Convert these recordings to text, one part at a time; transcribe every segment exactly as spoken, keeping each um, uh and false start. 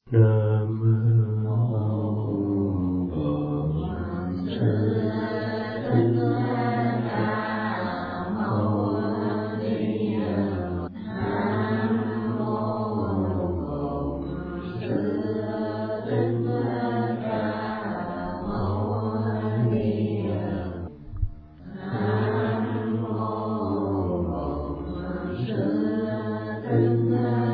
Nam mô Bổn Sư Thích Ca Mâu Ni Phật. Nam mô Bổn Sư Thích Ca Mâu Ni Phật. Nam mô Bổn Sư Thích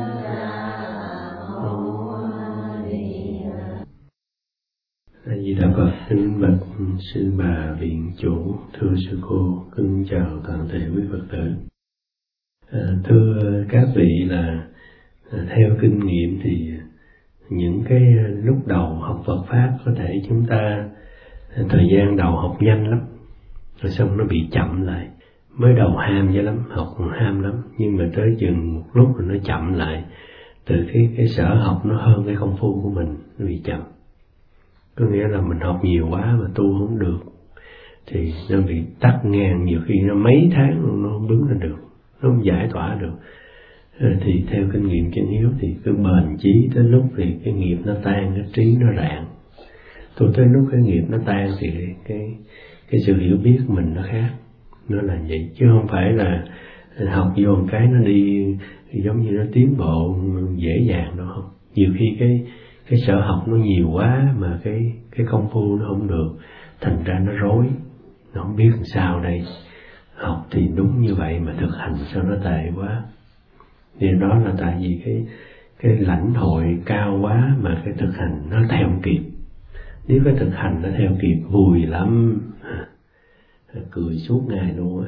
A Di Đà Phật. Kính bạch sư bà viện chủ, thưa sư cô, kính chào toàn thể quý Phật tử. À, thưa các vị, là à, theo kinh nghiệm thì những cái lúc đầu học Phật pháp có thể chúng ta thời gian đầu học nhanh lắm, rồi xong nó bị chậm lại. Mới đầu ham dữ lắm, học còn ham lắm, nhưng mà tới chừng một lúc rồi nó chậm lại. Từ cái cái sở học nó hơn cái công phu của mình, nó bị chậm. Có nghĩa là mình học nhiều quá mà tu không được, thì nó bị tắc ngang, nhiều khi nó mấy tháng nó không đứng lên được, nó không giải tỏa được. Thì theo kinh nghiệm chân hiếu thì cứ bền chí, tới lúc thì cái nghiệp nó tan, cái trí nó rạng. Tôi tới lúc cái nghiệp nó tan thì cái cái sự hiểu biết mình nó khác, nó là vậy, chứ không phải là học vô một cái nó đi giống như nó tiến bộ dễ dàng đâu. Không, nhiều khi cái cái sở học nó nhiều quá mà cái cái công phu nó không được, thành ra nó rối, nó không biết làm sao đây. Học thì đúng như vậy mà thực hành sao nó tệ quá. Thì đó là tại vì cái cái lãnh hội cao quá mà cái thực hành nó theo không kịp. Nếu cái thực hành nó theo kịp vui lắm, cười suốt ngày luôn.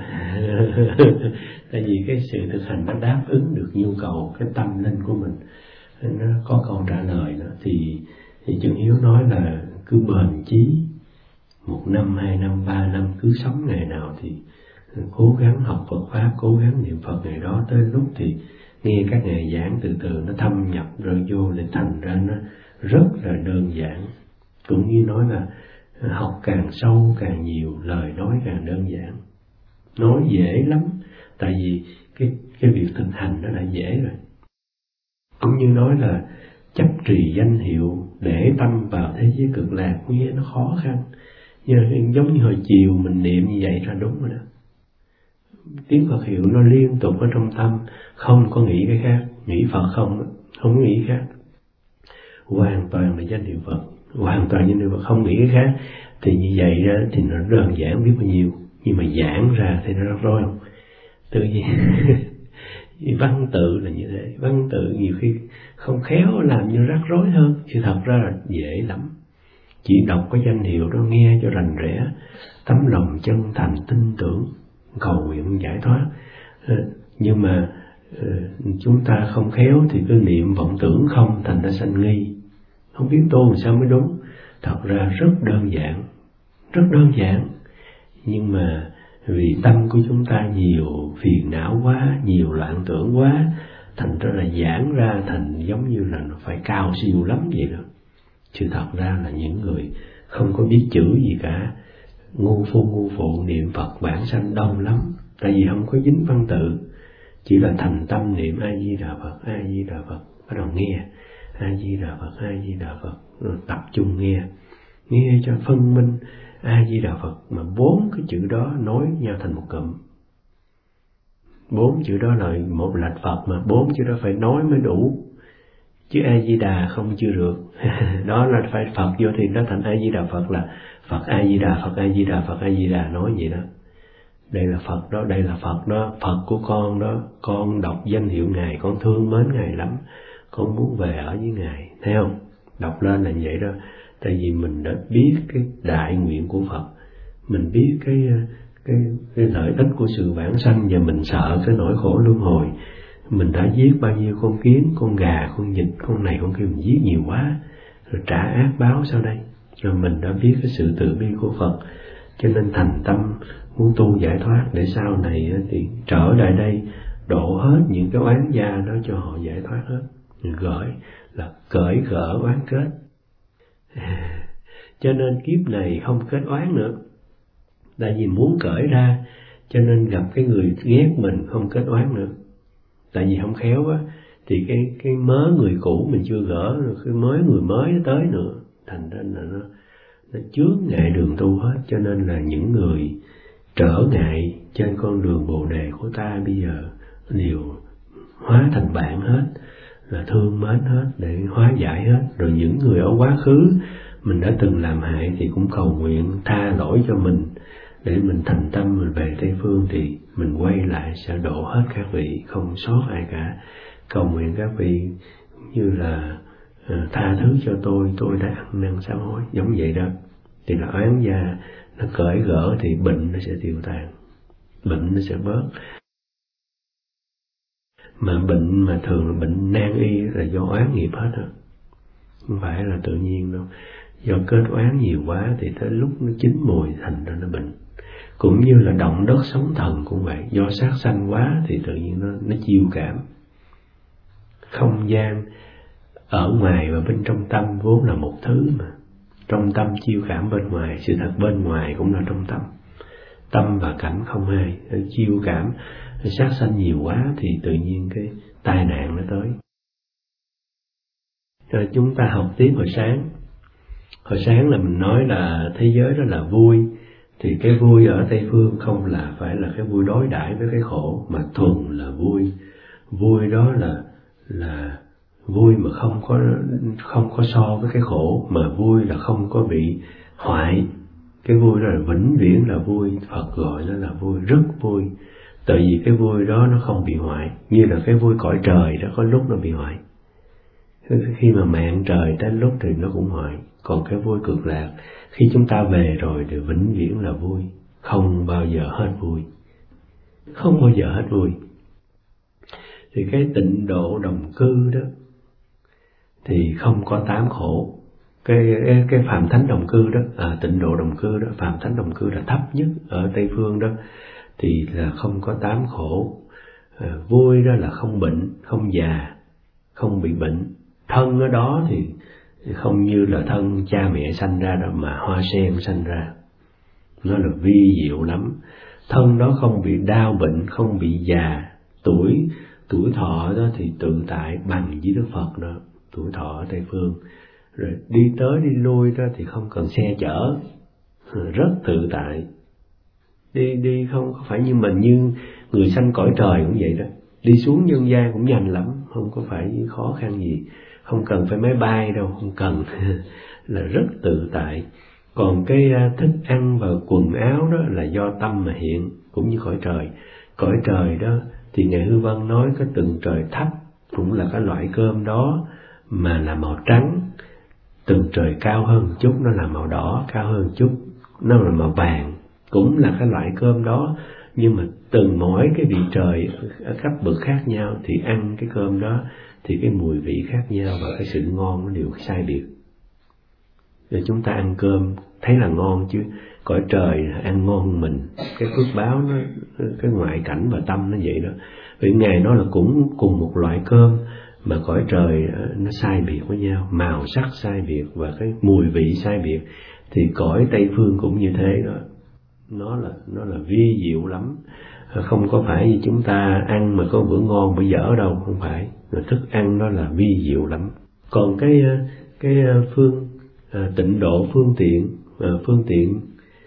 Tại vì cái sự thực hành nó đáp ứng được nhu cầu cái tâm linh của mình, nó có câu trả lời đó. Thì, thì chân hiếu nói là cứ bền chí, một năm, hai năm, ba năm, cứ sống ngày nào thì cố gắng học Phật pháp, cố gắng niệm Phật ngày đó. Tới lúc thì nghe các ngài giảng, từ từ nó thâm nhập rồi vô, để thành ra nó rất là đơn giản. Cũng như nói là học càng sâu càng nhiều, lời nói càng đơn giản. Nói dễ lắm, tại vì cái cái việc thực hành nó đã dễ rồi. Cũng như nói là chấp trì danh hiệu, để tâm vào thế giới cực lạc, nghe nó khó khăn. Nhưng giống như hồi chiều mình niệm như vậy là đúng rồi đó. Tiếng Phật hiệu nó liên tục ở trong tâm, không có nghĩ cái khác, nghĩ Phật không, không nghĩ khác. Hoàn toàn là danh hiệu Phật, hoàn toàn danh hiệu Phật, không nghĩ cái khác. Thì như vậy đó, thì nó đơn giản biết bao nhiêu, nhưng mà giảng ra thì nó rắc rối không? Tự nhiên văn tự là như thế, văn tự nhiều khi không khéo làm như rắc rối hơn, chứ thật ra là dễ lắm. Chỉ đọc cái danh hiệu đó nghe cho rành rẽ, tấm lòng chân thành tin tưởng, cầu nguyện giải thoát. Nhưng mà chúng ta không khéo thì cứ niệm vọng tưởng không, thành ra sanh nghi, không biết tu làm sao mới đúng. Thật ra rất đơn giản, rất đơn giản, nhưng mà vì tâm của chúng ta nhiều phiền não quá, nhiều loạn tưởng quá, thành ra là giảng ra thành giống như là nó phải cao siêu lắm vậy đó. Chứ thật ra là những người không có biết chữ gì cả, ngu phu ngu phụ niệm Phật bản sanh đông lắm, tại vì không có dính văn tự, chỉ là thành tâm niệm A Di Đà Phật, A Di Đà Phật, bắt đầu nghe A Di Đà Phật, A Di Đà Phật, rồi tập trung nghe, nghe cho phân minh A Di Đà Phật, mà bốn cái chữ đó nối nhau thành một cụm. Bốn chữ đó là một lạch Phật, mà bốn chữ đó phải nói mới đủ, chứ A Di Đà không chưa được. Đó là phải Phật vô thì nó thành A Di Đà Phật, là Phật A Di Đà, Phật A Di Đà, Phật A Di Đà, nói vậy đó. Đây là Phật đó, đây là Phật đó, Phật của con đó, con đọc danh hiệu Ngài, con thương mến Ngài lắm, con muốn về ở với Ngài, thấy không? Đọc lên là vậy đó. Tại vì mình đã biết cái đại nguyện của Phật, mình biết cái cái cái lợi ích của sự vãng sanh, và mình sợ cái nỗi khổ luân hồi. Mình đã giết bao nhiêu con kiến, con gà, con vịt, con này con kia, mình giết nhiều quá, rồi trả ác báo sau đây. Rồi mình đã biết cái sự từ bi của Phật, cho nên thành tâm muốn tu giải thoát, để sau này thì trở lại đây độ hết những cái oán gia đó cho họ giải thoát hết. Gửi là cởi gỡ oán kết. Cho nên kiếp này không kết oán nữa, tại vì muốn cởi ra, cho nên gặp cái người ghét mình không kết oán nữa. Tại vì không khéo á, thì cái cái mớ người cũ mình chưa gỡ, cái mới người mới nó tới nữa, thành ra là nó nó chướng ngại đường tu hết. Cho nên là những người trở ngại trên con đường Bồ đề của ta bây giờ đều hóa thành bạn hết, là thương mến hết để hóa giải hết. Rồi những người ở quá khứ mình đã từng làm hại thì cũng cầu nguyện tha lỗi cho mình, để mình thành tâm mình về Tây Phương thì mình quay lại sẽ độ hết các vị, không sót ai cả. Cầu nguyện các vị như là uh, tha thứ cho tôi, tôi đã ăn năn sám hối, giống vậy đó. Thì là oán gia nó cởi gỡ thì bệnh nó sẽ tiêu tan, bệnh nó sẽ bớt. Mà bệnh mà thường là bệnh nan y là do oán nghiệp hết á, không phải là tự nhiên đâu. Do kết oán nhiều quá thì tới lúc nó chín mùi thành ra nó bệnh. Cũng như là động đất sóng thần cũng vậy, do sát sanh quá thì tự nhiên nó nó chiêu cảm. Không gian ở ngoài và bên trong tâm vốn là một thứ mà. Trong tâm chiêu cảm bên ngoài, sự thật bên ngoài cũng là trong tâm. Tâm và cảnh không hai, chiêu cảm sát sanh nhiều quá thì tự nhiên cái tai nạn nó tới. Rồi chúng ta học tiếp hồi sáng. Hồi sáng là mình nói là thế giới đó là vui, thì cái vui ở Tây Phương không là phải là cái vui đối đãi với cái khổ, mà thuần là vui. Vui đó là là vui mà không có không có so với cái khổ, mà vui là không có bị hoại. Cái vui đó là vĩnh viễn là vui, Phật gọi nó là vui, rất vui. Tại vì cái vui đó nó không bị hoại, như là cái vui cõi trời đó có lúc nó bị hoại. Khi mà mạng trời đến lúc thì nó cũng hoại. Còn cái vui cực lạc, khi chúng ta về rồi thì vĩnh viễn là vui, không bao giờ hết vui, không bao giờ hết vui. Thì cái tịnh độ đồng cư đó thì không có tám khổ. Cái cái, cái Phạm Thánh đồng cư đó, à, tịnh độ đồng cư đó, Phạm Thánh đồng cư là thấp nhất ở Tây Phương đó, thì là không có tám khổ. À, vui đó là không bệnh, không già, không bị bệnh. Thân ở đó thì không như là thân cha mẹ sanh ra đâu, mà hoa sen sanh ra. Nó là vi diệu lắm. Thân đó không bị đau bệnh, không bị già. Tuổi tuổi thọ đó thì tự tại bằng với Đức Phật đó, tuổi thọ ở Tây Phương. Rồi đi tới đi lui đó thì không cần xe chở, rất tự tại. Đi đi không phải như mình, như người sanh cõi trời cũng vậy đó. Đi xuống nhân gian cũng nhanh lắm, không có phải khó khăn gì. Không cần phải máy bay đâu, không cần. Là rất tự tại. Còn cái thức ăn và quần áo đó là do tâm mà hiện, cũng như cõi trời. Cõi trời đó thì Ngài Hư Vân nói cái tầng trời thấp cũng là cái loại cơm đó mà là màu trắng. Tầng trời cao hơn chút nó là màu đỏ, cao hơn chút nó là màu vàng, cũng là cái loại cơm đó. Nhưng mà từng mỗi cái vị trời ở cấp bậc khác nhau thì ăn cái cơm đó thì cái mùi vị khác nhau và cái sự ngon nó đều sai biệt. Rồi chúng ta ăn cơm thấy là ngon, chứ cõi trời ăn ngon hơn mình. Cái phước báo nó, cái ngoại cảnh và tâm nó vậy đó. Vì Ngài nói là cũng cùng một loại cơm mà cõi trời nó sai biệt với nhau, màu sắc sai biệt và cái mùi vị sai biệt. Thì cõi Tây Phương cũng như thế đó. Nó là nó là vi diệu lắm. Không có phải như chúng ta ăn mà có bữa ngon bữa dở đâu, không phải. Thức ăn đó là vi diệu lắm. Còn cái cái phương à, tịnh độ phương tiện à, phương tiện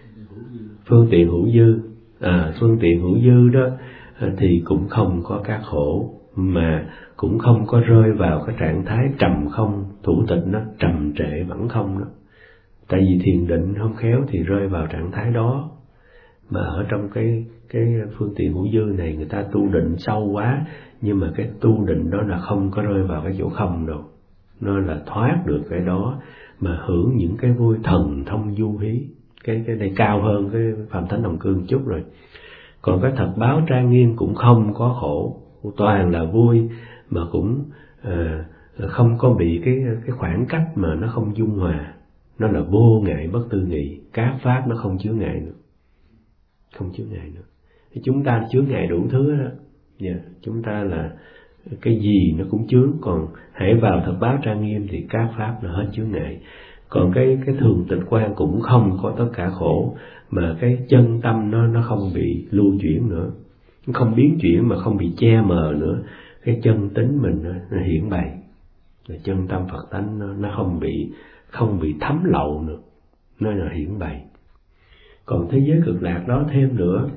phương tiện hữu dư à, phương tiện hữu dư đó à, thì cũng không có các khổ, mà cũng không có rơi vào cái trạng thái trầm không, thủ tịch nó trầm trệ vẫn không đó. Tại vì thiền định không khéo thì rơi vào trạng thái đó. Mà ở trong cái cái phương tiện hữu dư này người ta tu định sâu quá, nhưng mà cái tu định đó là không có rơi vào cái chỗ không đâu. Nó là thoát được cái đó mà hưởng những cái vui thần thông du hí. Cái cái này cao hơn cái Phạm Thánh đồng cư chút rồi. Còn cái thật báo trang nghiêm cũng không có khổ, toàn là vui, mà cũng à, không có bị cái cái khoảng cách mà nó không dung hòa. Nó là vô ngại bất tư nghị, các pháp nó không chứa ngại nữa, không chứa ngại nữa. Thì chúng ta chứa ngại đủ thứ đó. Yeah, chúng ta là cái gì nó cũng chướng, còn hãy vào thật báo trang nghiêm thì các pháp nó hết chứa ngại. Còn cái cái thường tịch quan cũng không có tất cả khổ, mà cái chân tâm nó nó không bị lưu chuyển nữa, không biến chuyển mà không bị che mờ nữa. cái chân tính mình nó, nó hiển bày, là chân tâm Phật tánh nó, nó không bị không bị thấm lậu nữa, nó là hiển bày. Còn thế giới cực lạc đó thêm nữa,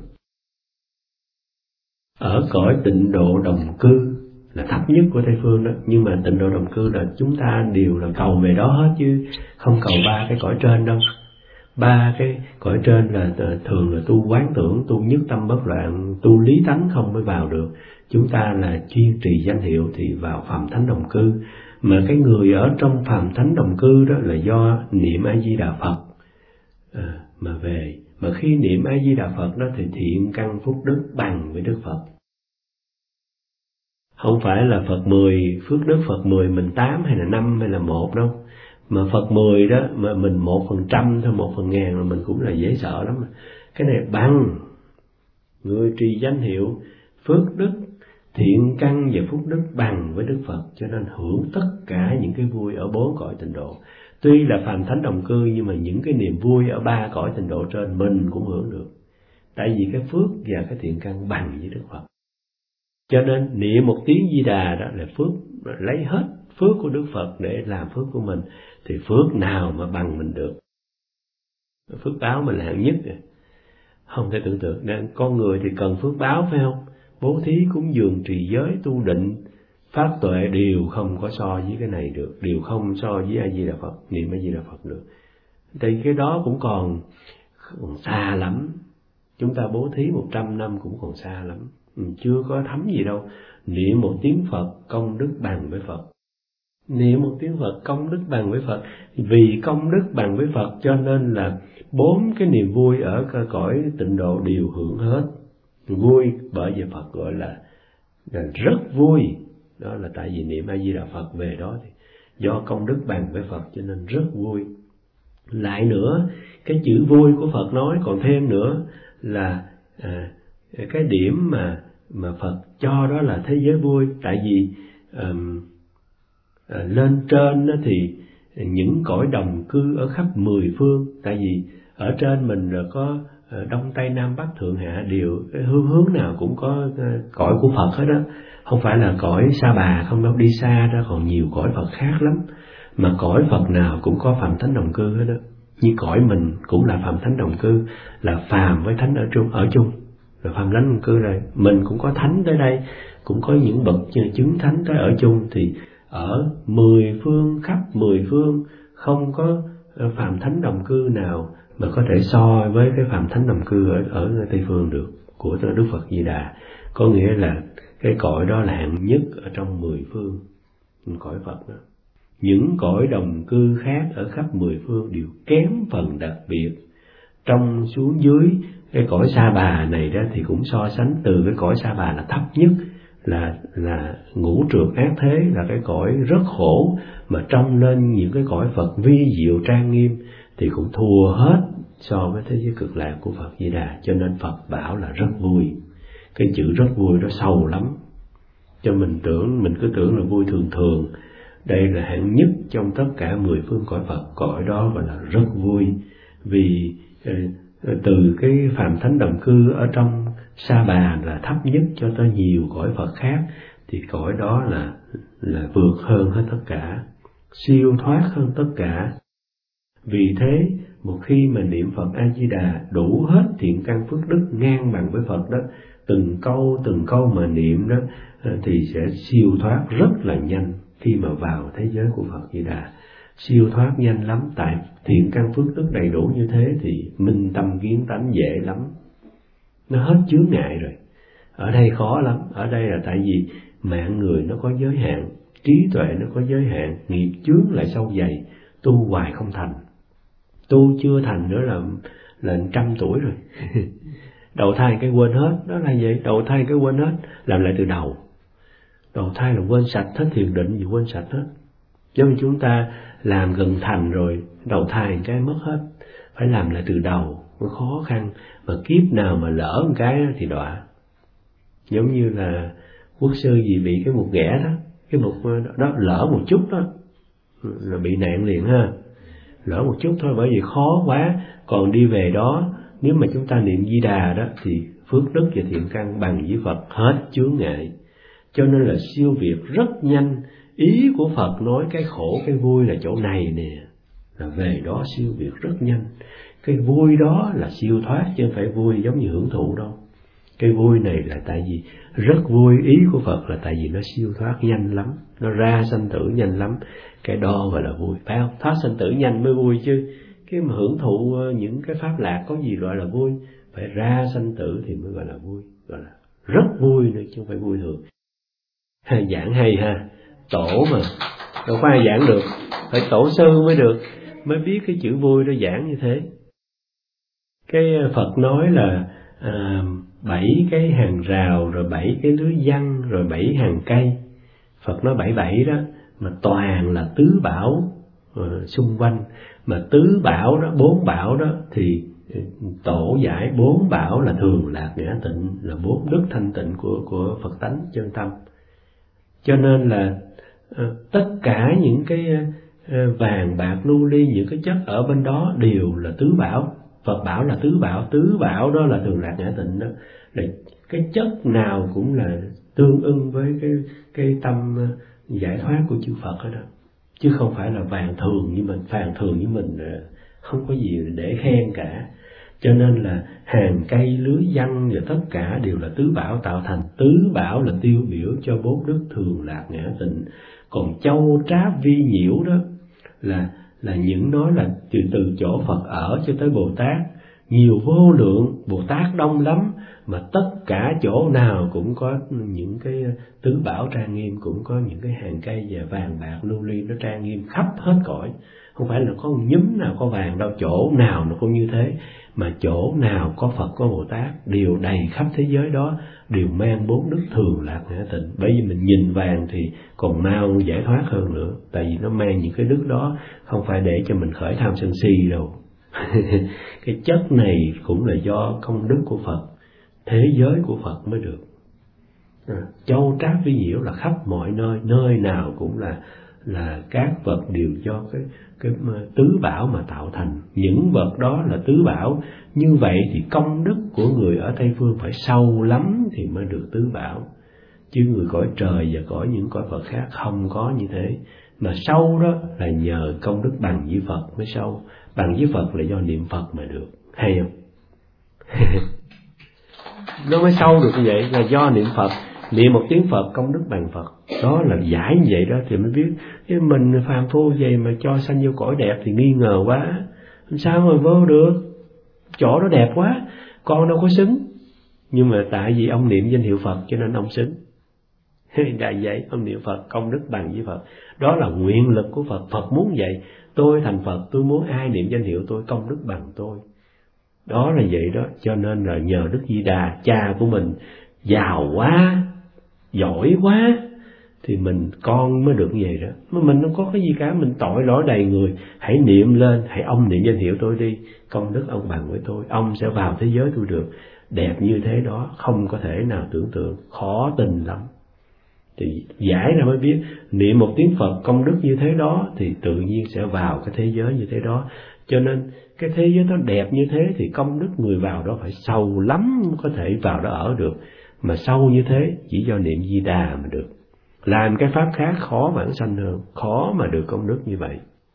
ở cõi tịnh độ đồng cư là thấp nhất của Tây phương đó, nhưng mà tịnh độ đồng cư là chúng ta đều là cầu về đó hết, chứ không cầu ba cái cõi trên đâu. Ba cái cõi trên là thường là tu quán tưởng, tu nhất tâm bất loạn, tu lý tánh không mới vào được. Chúng ta là chuyên trì danh hiệu thì vào phàm thánh đồng cư. Mà cái người ở trong phàm thánh đồng cư đó là do niệm A Di Đà Phật à, mà về. Mà khi niệm A Di Đà Phật đó thì thiện căn phúc đức bằng với Đức Phật. Không phải là Phật mười, phước đức Phật mười mình tám hay là năm hay là một đâu. Mà Phật mười đó mà mình một phần trăm thôi, một phần ngàn là mình cũng là dễ sợ lắm. Cái này bằng người trì danh hiệu, phước đức, thiện căn và phúc đức bằng với Đức Phật, cho nên hưởng tất cả những cái vui ở bốn cõi tịnh độ. Tuy là phàm thánh đồng cư nhưng mà những cái niềm vui ở ba cõi tịnh độ trên mình cũng hưởng được. Tại vì cái phước và cái thiện căn bằng với Đức Phật. Cho nên niệm một tiếng Di Đà đó là phước, lấy hết phước của Đức Phật để làm phước của mình, thì phước nào mà bằng mình được. Phước báo mình là hạng nhất rồi. Không thể tưởng tượng, nên con người thì cần phước báo phải không? Bố thí, cúng dường, trì giới, tu định, pháp tuệ đều không có so với cái này được, đều không so với A Di Đà Phật, niệm A Di Đà Phật được. Thì cái đó cũng còn, còn xa lắm. Chúng ta bố thí một trăm năm cũng còn xa lắm, chưa có thấm gì đâu. Niệm một tiếng Phật công đức bằng với Phật. Niệm một tiếng Phật công đức bằng với Phật. Vì công đức bằng với Phật cho nên là bốn cái niềm vui ở cõi tịnh độ đều hưởng hết. Vui bởi vì Phật gọi là, là rất vui. Đó là tại vì niệm A Di Đà Phật về đó thì do công đức bằng với Phật cho nên rất vui. Lại nữa, cái chữ vui của Phật nói còn thêm nữa là à, cái điểm mà mà Phật cho đó là thế giới vui. Tại vì um, à, lên trên đó thì những cõi đồng cư ở khắp mười phương. Tại vì ở trên mình là có Đông Tây Nam Bắc Thượng Hạ đều, cái hướng hướng nào cũng có cõi của Phật hết đó. Không phải là cõi Sa Bà không đâu, đi xa ra còn nhiều cõi Phật khác lắm. Mà cõi Phật nào cũng có phàm thánh đồng cư hết đó. Như cõi mình cũng là phàm thánh đồng cư, là phàm với thánh ở chung, ở chung là phàm thánh đồng cư rồi. Mình cũng có thánh tới đây, cũng có những bậc chứng thánh tới ở chung. Thì ở mười phương, khắp mười phương không có phàm thánh đồng cư nào mà có thể so với cái phàm thánh đồng cư ở, ở Tây phương được, của Đức Phật Di Đà. Có nghĩa là cái cõi đó là hạng nhất ở trong mười phương, cõi Phật đó. Những cõi đồng cư khác ở khắp mười phương đều kém phần đặc biệt. Trong xuống dưới cái cõi Sa Bà này đó thì cũng so sánh từ cái cõi Sa Bà là thấp nhất, là là ngũ trược ác thế, là cái cõi rất khổ, mà trong lên những cái cõi Phật vi diệu trang nghiêm thì cũng thua hết so với thế giới cực lạc của Phật Di Đà. Cho nên Phật bảo là rất vui. Cái chữ rất vui đó sâu lắm, cho mình tưởng, mình cứ tưởng là vui thường thường. Đây là hạng nhất trong tất cả mười phương cõi Phật, cõi đó gọi là rất vui. Vì từ cái phàm thánh đồng cư ở trong Sa Bà là thấp nhất cho tới nhiều cõi Phật khác, thì cõi đó là là vượt hơn hết tất cả, siêu thoát hơn tất cả. Vì thế, một khi mà niệm Phật A Di Đà đủ hết thiện căn phước đức ngang bằng với Phật đó, từng câu từng câu mà niệm đó thì sẽ siêu thoát rất là nhanh. Khi mà vào thế giới của Phật Di Đà siêu thoát nhanh lắm. Tại thiện căn phước đức đầy đủ như thế thì minh tâm kiến tánh dễ lắm, nó hết chướng ngại rồi. Ở đây khó lắm. Ở đây là tại vì mạng người nó có giới hạn, trí tuệ nó có giới hạn, nghiệp chướng lại sâu dày, tu hoài không thành. Tu chưa thành nữa là là trăm tuổi rồi. Đầu thai cái quên hết, đó là vậy. Đầu thai cái quên hết, làm lại từ đầu. Đầu thai là quên sạch hết, thiền định gì quên sạch hết. Giống như chúng ta làm gần thành rồi, đầu thai cái mất hết, phải làm lại từ đầu, nó khó khăn. Mà kiếp nào mà lỡ một cái thì đọa. Giống như là quốc sư gì bị cái mục ghẻ đó, cái mục đó lỡ một chút đó là bị nạn liền ha. Lỡ một chút thôi, bởi vì khó quá. Còn đi về đó, nếu mà chúng ta niệm Di Đà đó thì phước đức và thiện căn bằng với Phật, hết chướng ngại. cho nên là siêu việt rất nhanh. Ý của Phật nói cái khổ cái vui là chỗ này nè, là về đó siêu việt rất nhanh. Cái vui đó là siêu thoát, chứ không phải vui giống như hưởng thụ đâu. Cái vui này là tại vì rất vui, ý của Phật là tại vì nó siêu thoát nhanh lắm, nó ra sanh tử nhanh lắm. Cái đó gọi là vui, phải không? Thoát sanh tử nhanh mới vui chứ. Cái mà hưởng thụ những cái pháp lạc có gì gọi là vui? Phải ra sanh tử thì mới gọi là vui, gọi là rất vui nữa chứ không phải vui thường. Hay giảng hay ha, tổ mà đâu có ai giảng được, phải tổ sư mới được, mới biết cái chữ vui nó giảng như thế. Cái Phật nói là à, bảy cái hàng rào, rồi bảy cái lưới giăng, rồi bảy hàng cây. Phật nói bảy bảy đó, mà toàn là tứ bảo uh, xung quanh. Mà tứ bảo đó, bốn bảo đó thì tổ giải bốn bảo là thường lạc ngã tịnh, là bốn đức thanh tịnh của của Phật tánh chân tâm. Cho nên là uh, tất cả những cái uh, vàng bạc lưu ly, những cái chất ở bên đó đều là tứ bảo. Phật bảo là tứ bảo, tứ bảo đó là thường lạc ngã tịnh đó. Để cái chất nào cũng là tương ưng với cái cái tâm giải thoát của chư Phật đó, chứ không phải là vàng thường như mình, vàng thường như mình không có gì để khen cả. Cho nên là hàng cây lưới giăng và tất cả đều là tứ bảo tạo thành. Tứ bảo là tiêu biểu cho bốn đức thường lạc ngã tịnh. Còn châu tráp vi nhiễu đó là là những nói là từ từ chỗ Phật ở cho tới Bồ Tát, nhiều vô lượng, Bồ Tát đông lắm, mà tất cả chỗ nào cũng có những cái tứ bảo trang nghiêm, cũng có những cái hàng cây và vàng bạc lưu ly nó trang nghiêm khắp hết cõi. Không phải là có một nhúm nào có vàng đâu, chỗ nào nó cũng như thế, mà chỗ nào có Phật có Bồ Tát đều đầy khắp thế giới đó, đều mang bốn đức thường lạc ngã tịnh. Bởi vì mình nhìn vàng thì còn mau giải thoát hơn nữa, tại vì nó mang những cái đức đó, không phải để cho mình khởi tham sân si đâu. Cái chất này cũng là do công đức của Phật, thế giới của Phật mới được. À, châu tráp vi nhiễu là khắp mọi nơi, nơi nào cũng là là các vật đều do cái cái tứ bảo mà tạo thành. Những vật đó là tứ bảo, như vậy thì công đức của người ở Tây phương phải sâu lắm thì mới được tứ bảo, chứ người cõi trời và cõi những cõi Phật khác không có như thế. Mà sâu đó là nhờ công đức bằng với Phật mới sâu, bằng với Phật là do niệm Phật mà được, hay không? Nó mới sâu được như vậy, là do niệm Phật. Niệm một tiếng Phật công đức bằng Phật, đó là giải như vậy đó thì mới biết. Cái mình phàm phu vậy mà cho sanh vô cõi đẹp thì nghi ngờ quá, sao mà vô được, chỗ đó đẹp quá, con đâu có xứng. Nhưng mà tại vì ông niệm danh hiệu Phật cho nên ông xứng. Đại vậy, ông niệm Phật công đức bằng với Phật, đó là nguyện lực của Phật. Phật muốn vậy, tôi thành Phật, tôi muốn ai niệm danh hiệu tôi công đức bằng tôi. Đó là vậy đó. Cho nên là nhờ Đức Di Đà, cha của mình giàu quá, giỏi quá, thì mình con mới được như vậy đó. Mà mình không có cái gì cả, mình tội lỗi đầy người. Hãy niệm lên, hãy ông niệm danh hiệu tôi đi, công đức ông bằng với tôi, ông sẽ vào thế giới tôi được. Đẹp như thế đó, không có thể nào tưởng tượng, khó tin lắm. Thì giải ra mới biết, niệm một tiếng Phật công đức như thế đó thì tự nhiên sẽ vào cái thế giới như thế đó. Cho nên cái thế giới nó đẹp như thế thì công đức người vào đó phải sâu lắm có thể vào đó ở được. Mà sâu như thế chỉ do niệm Di Đà mà được. Làm cái pháp khác khó vãng sanh hơn, khó mà được công đức như vậy.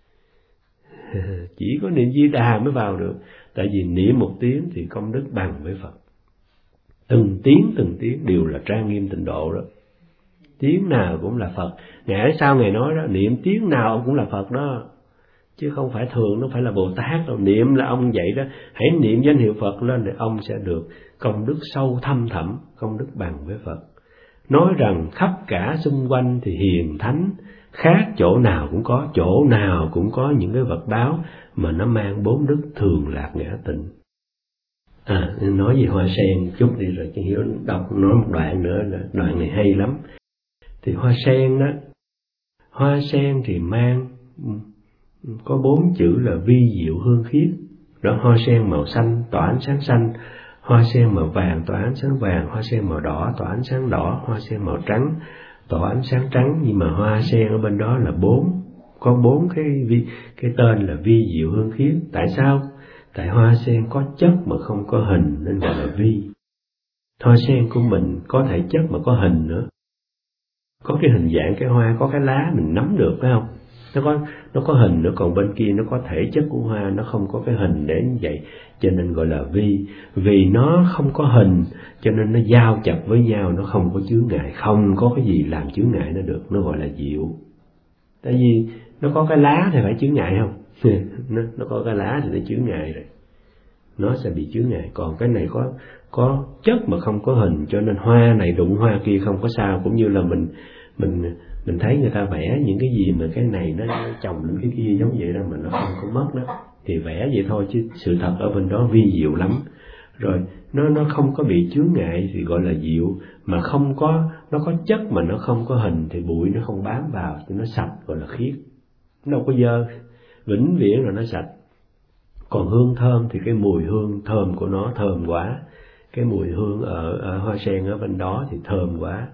Chỉ có niệm Di Đà mới vào được. Tại vì niệm một tiếng thì công đức bằng với Phật. Từng tiếng từng tiếng đều là trang nghiêm tịnh độ đó. Tiếng nào cũng là Phật. Ngài sao Ngài nói đó, niệm tiếng nào cũng là Phật đó. Chứ không phải thường, nó phải là Bồ Tát đâu. Niệm là ông vậy đó. Hãy niệm danh hiệu Phật lên để ông sẽ được công đức sâu thâm thẳm, công đức bằng với Phật. Nói rằng khắp cả xung quanh thì hiền thánh, khác chỗ nào cũng có, chỗ nào cũng có những cái vật báo mà nó mang bốn đức thường lạc ngã tịnh. À, nói về hoa sen chút đi rồi cho hiểu, đọc nói một đoạn nữa, là đoạn này hay lắm. Thì hoa sen đó, hoa sen thì mang có bốn chữ là vi diệu hương khiết. Đó, hoa sen màu xanh tỏa ánh sáng xanh, hoa sen màu vàng tỏa ánh sáng vàng, hoa sen màu đỏ tỏa ánh sáng đỏ, hoa sen màu trắng tỏa ánh sáng trắng. Nhưng mà hoa sen ở bên đó là bốn, có bốn cái vi, cái tên là vi diệu hương khiết. Tại sao? Tại hoa sen có chất mà không có hình nên gọi là vi. Hoa sen của mình có thể chất mà có hình nữa. có cái hình dạng cái hoa, có cái lá mình nắm được phải không? Nó có nó có hình nữa, còn bên kia nó có thể chất của hoa, nó không có cái hình để như vậy, cho nên gọi là vi. Vì nó không có hình cho nên nó giao chập với nhau, nó không có chướng ngại, không có cái gì làm chướng ngại nó được, nó gọi là diệu. Tại vì nó có cái lá thì phải chướng ngại không? nó, nó có cái lá thì nó chướng ngại rồi, nó sẽ bị chướng ngại. Còn cái này có có chất mà không có hình, cho nên hoa này đụng hoa kia không có sao. Cũng như là mình mình mình thấy người ta vẽ những cái gì mà cái này nó chồng lên cái kia giống vậy đó, mà nó không có mất đó, thì vẽ vậy thôi, chứ sự thật ở bên đó vi diệu lắm. Rồi nó nó không có bị chướng ngại thì gọi là diệu, mà không có nó có chất mà nó không có hình thì bụi nó không bám vào, thì nó sạch, gọi là khiết, nó đâu có dơ, vĩnh viễn là nó sạch. Còn hương thơm thì cái mùi hương thơm của nó thơm quá, cái mùi hương ở, ở hoa sen ở bên đó thì thơm quá.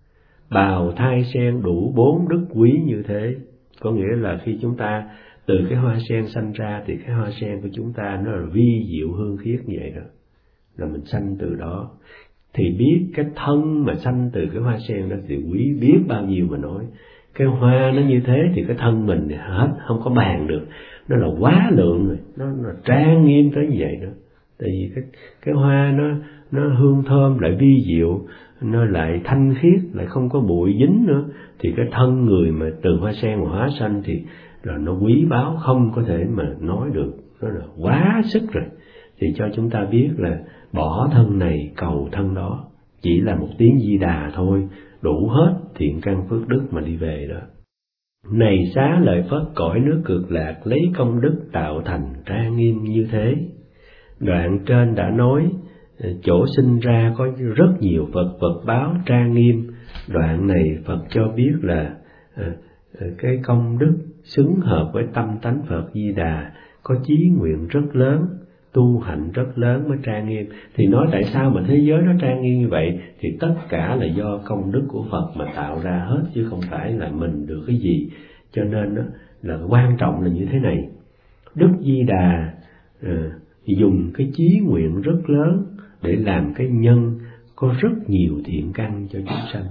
Bào thai sen đủ bốn đức quý như thế, có nghĩa là khi chúng ta từ cái hoa sen sanh ra thì cái hoa sen của chúng ta nó là vi diệu hương khiết như vậy đó, là mình sanh từ đó. Thì biết cái thân mà sanh từ cái hoa sen đó thì quý biết bao nhiêu mà nói. Cái hoa nó như thế thì cái thân mình thì hết, không có bàn được, nó là quá lượng rồi, nó là trang nghiêm tới như vậy đó. Tại vì cái cái hoa nó nó hương thơm lại vi diệu, nó lại thanh khiết, lại không có bụi dính nữa, thì cái thân người mà từ hoa sen mà hóa sanh thì là nó quý báu không có thể mà nói được, nó là quá sức rồi. Thì cho chúng ta biết là bỏ thân này cầu thân đó, chỉ là một tiếng Di Đà thôi, đủ hết thiện căn phước đức mà đi về đó. Này xá lợi Phất, cõi nước Cực Lạc lấy công đức tạo thành trang nghiêm như thế. Đoạn trên đã nói chỗ sinh ra có rất nhiều Phật vật báo trang nghiêm. Đoạn này Phật cho biết là à, cái công đức xứng hợp với tâm tánh Phật Di Đà, có chí nguyện rất lớn, tu hạnh rất lớn mới trang nghiêm. Thì nói tại sao mà thế giới nó trang nghiêm như vậy, thì tất cả là do công đức của Phật mà tạo ra hết, chứ không phải là mình được cái gì. Cho nên đó, là quan trọng là như thế này. Đức Di Đà à, dùng cái chí nguyện rất lớn để làm cái nhân có rất nhiều thiện căn cho chúng sanh.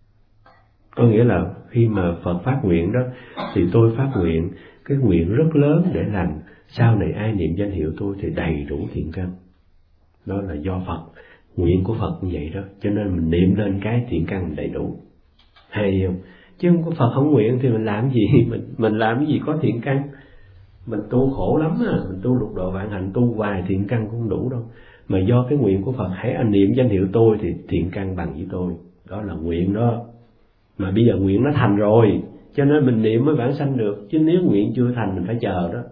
Có nghĩa là khi mà Phật phát nguyện đó, thì tôi phát nguyện cái nguyện rất lớn để làm sau này ai niệm danh hiệu tôi thì đầy đủ thiện căn. Đó là do Phật, nguyện của Phật như vậy đó, cho nên mình niệm lên cái thiện căn đầy đủ. Hay không? Chứ không có Phật không nguyện thì mình làm gì? Mình mình làm cái gì có thiện căn? Mình tu khổ lắm à, mình tu lục độ vạn hạnh, tu hoài thiện căn cũng không đủ đâu. Mà do cái nguyện của Phật, hãy anh niệm danh hiệu tôi thì thiện căn bằng với tôi. Đó là nguyện đó. Mà bây giờ nguyện nó thành rồi, cho nên mình niệm mới vãng sanh được. Chứ nếu nguyện chưa thành mình phải chờ đó.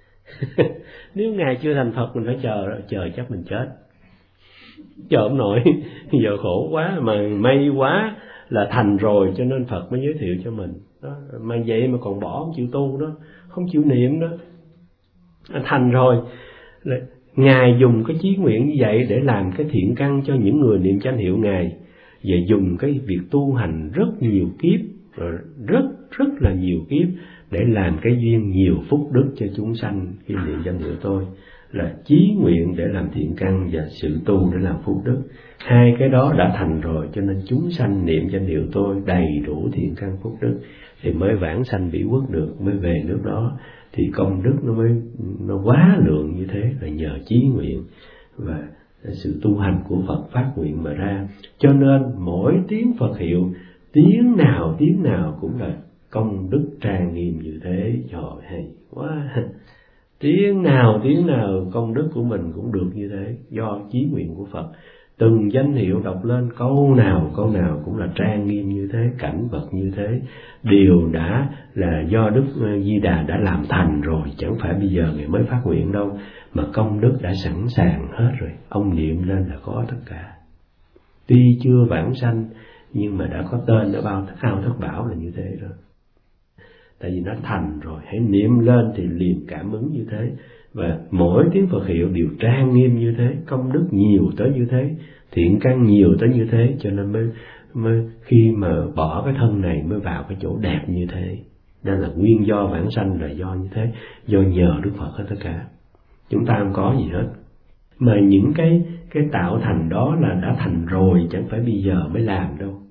Nếu Ngài chưa thành Phật mình phải chờ đó, chờ chắc mình chết. Chờ ông nội, giờ khổ quá, mà may quá là thành rồi cho nên Phật mới giới thiệu cho mình. Đó. Mà vậy mà còn bỏ không chịu tu đó, không chịu niệm đó. Thành rồi, Ngài dùng cái chí nguyện như vậy để làm cái thiện căn cho những người niệm danh hiệu Ngài, và dùng cái việc tu hành rất nhiều kiếp, rất rất là nhiều kiếp để làm cái duyên nhiều phúc đức cho chúng sanh khi niệm danh hiệu tôi. Là chí nguyện để làm thiện căn và sự tu để làm phúc đức. Hai cái đó đã thành rồi, cho nên chúng sanh niệm danh hiệu tôi đầy đủ thiện căn phúc đức thì mới vãng sanh Bỉ Quốc được, mới về nước đó. Thì công đức nó mới nó quá lượng như thế là nhờ chí nguyện và sự tu hành của Phật phát nguyện mà ra. Cho nên mỗi tiếng Phật hiệu, tiếng nào tiếng nào cũng là công đức trang nghiêm như thế. Trời hay quá! Tiếng nào tiếng nào công đức của mình cũng được như thế, do chí nguyện của Phật. Từng danh hiệu đọc lên, câu nào câu nào cũng là trang nghiêm như thế, cảnh vật như thế, đều đã là do Đức Di Đà đã làm thành rồi, chẳng phải bây giờ Ngài mới phát nguyện đâu, mà công đức đã sẵn sàng hết rồi, ông niệm lên là có tất cả. Tuy chưa vãng sanh nhưng mà đã có tên ở bao ao thất bảo là như thế rồi. Tại vì nó thành rồi, hãy niệm lên thì liền cảm ứng như thế. Và mỗi tiếng Phật hiệu đều trang nghiêm như thế, công đức nhiều tới như thế, thiện căn nhiều tới như thế, cho nên mới, mới khi mà bỏ cái thân này mới vào cái chỗ đẹp như thế. Đó là nguyên do vãng sanh là do như thế, do nhờ Đức Phật hết tất cả. Chúng ta không có gì hết. Mà những cái cái tạo thành đó là đã thành rồi, chẳng phải bây giờ mới làm đâu.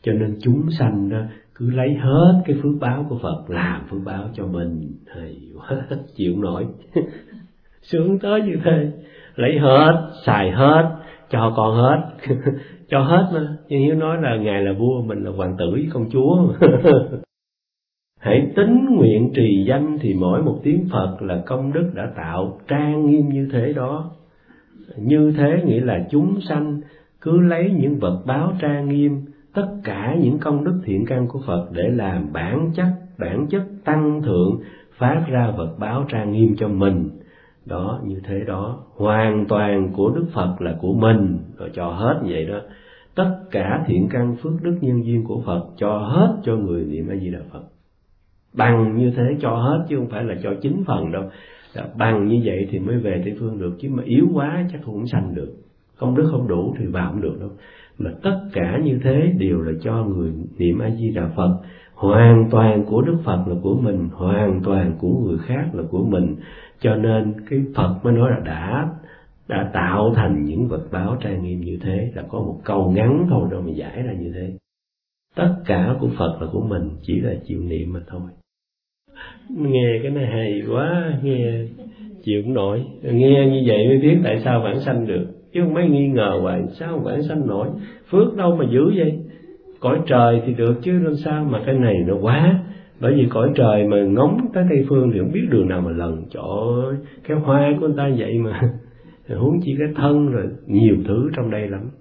Cho nên chúng sanh đó cứ lấy hết cái phước báo của Phật làm phước báo cho mình. Hay quá, chịu nổi. Sướng tới như thế, lấy hết, xài hết, cho con hết. Cho hết mà. Như Hiếu nói là Ngài là vua, mình là hoàng tử với công chúa. Hãy tín nguyện trì danh thì mỗi một tiếng Phật là công đức đã tạo trang nghiêm như thế đó. Như thế nghĩa là chúng sanh cứ lấy những vật báo trang nghiêm, tất cả những công đức thiện căn của Phật để làm bản chất, bản chất tăng thượng, phát ra vật báo trang nghiêm cho mình. Đó, như thế đó, hoàn toàn của Đức Phật là của mình, rồi cho hết vậy đó. Tất cả thiện căn phước đức nhân duyên của Phật cho hết cho người niệm A Di Đà Phật. Bằng như thế cho hết chứ không phải là cho chín phần đâu. Là bằng như vậy thì mới về Tây Phương được, chứ mà yếu quá chắc không sanh được. Công đức không đủ thì vào không được đâu. Mà tất cả như thế đều là cho người niệm A Di Đà Phật. Hoàn toàn của Đức Phật là của mình, hoàn toàn của người khác là của mình. Cho nên cái Phật mới nói là đã đã tạo thành những vật báo trang nghiêm như thế. Là có một câu ngắn thôi đâu mà giải ra như thế. Tất cả của Phật là của mình, chỉ là chịu niệm mà thôi. Nghe cái này hay quá, nghe chịu cũng nổi. Nghe như vậy mới biết tại sao vãng sanh được. Chứ không mấy nghi ngờ hoài, sao vãng sanh nổi, phước đâu mà dữ vậy. Cõi trời thì được chứ làm sao mà cái này nó quá. Bởi vì cõi trời mà ngóng tới Tây Phương thì không biết đường nào mà lần. Trời ơi, cái hoa của người ta vậy mà. Huống chi cái thân rồi, nhiều thứ trong đây lắm.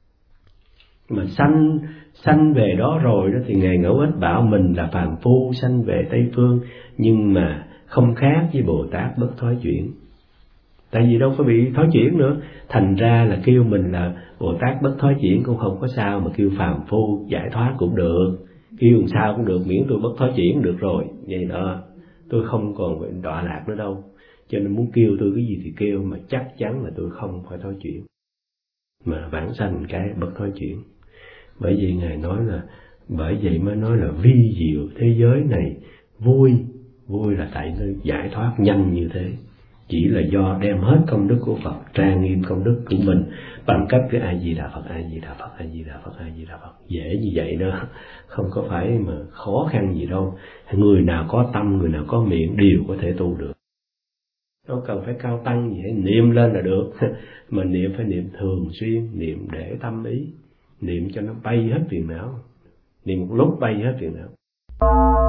Mà sanh sanh về đó rồi đó thì Ngài Ngẫu Ích bảo mình là phàm phu sanh về Tây Phương, nhưng mà không khác với Bồ Tát bất thoái chuyển. Tại vì đâu có bị thoái chuyển nữa, thành ra là kêu mình là Bồ Tát bất thoái chuyển cũng không có sao, mà kêu phàm phu giải thoát cũng được, kêu làm sao cũng được, miễn tôi bất thoái chuyển được rồi. Vậy đó, tôi không còn bị đọa lạc nữa đâu. Cho nên muốn kêu tôi cái gì thì kêu, mà chắc chắn là tôi không phải thoái chuyển, mà vãng sanh cái bất thoái chuyển. Bởi vậy Ngài nói là, bởi vậy mới nói là vi diệu thế giới này, vui, vui là tại nó giải thoát nhanh như thế. Chỉ là do đem hết công đức của Phật, trang nghiêm công đức của mình bằng cách cái A Di Đà Phật, A Di Đà Phật, A Di Đà Phật, A Di Đà Phật. Dễ như vậy đó, không có phải mà khó khăn gì đâu. Người nào có tâm, người nào có miệng đều có thể tu được. Đâu cần phải cao tăng gì hết, niệm lên là được. Mà niệm phải niệm thường xuyên, niệm để tâm ý, niệm cho nó bay hết phiền não, niệm một lúc bay hết phiền não.